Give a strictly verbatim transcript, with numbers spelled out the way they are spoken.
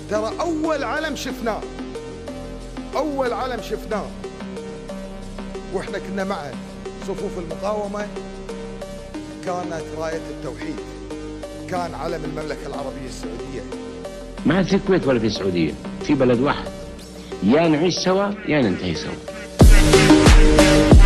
ترى أول علم شفناه أول علم شفناه وإحنا كنا معه صفوف المقاومة كانت راية التوحيد، كان علم المملكة العربية السعودية. ما في الكويت ولا في السعودية، في بلد واحد، يا نعيش سوا يا ننتهي سوا.